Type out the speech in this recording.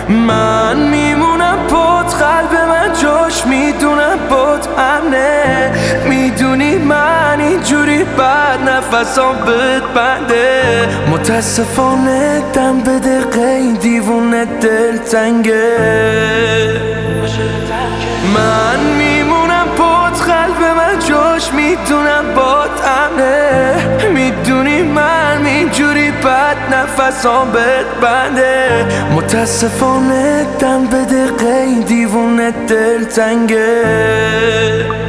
من میمونم پات، قلب من جاش میدونم پات امنه. میدونی من اینجوری بد نفسام بهت بنده. متاسفانه دم به دقیقه این دیوونه دل تنگه. من میمونم پات، قلب من جاش میدونم پات امنه. میدونی من اینجوری بد نفسام بهت بنده. متاسفانه دم به دقیقه این دیوونه دل تنگه.